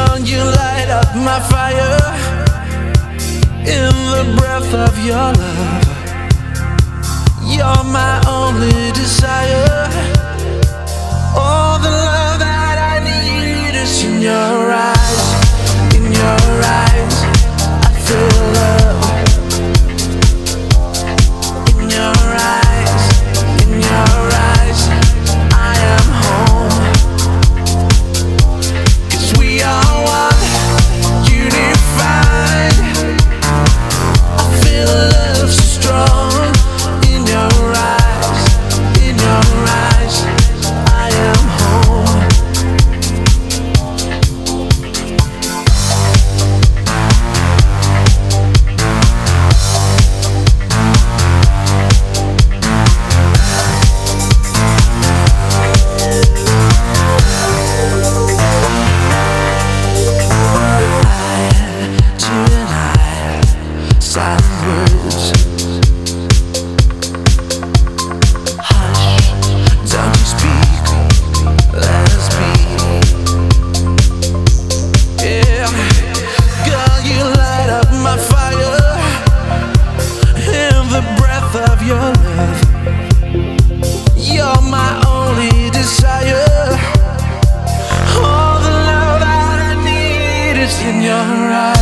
Girl, you light up my fire in the breath of your love. You're my only desire. All the love that I need is in your eyes. In your eyes, I feel love. In your eyes, in your eyes, I am home. 'Cause we are one, unified. I feel love so strong. In your eyes, in your eyes, I am home. Silent words. Hush, don't you speak, let us be. Yeah, girl, you light up my fire in the breath of your love. You're my only desire. All the love that I need is in your eyes.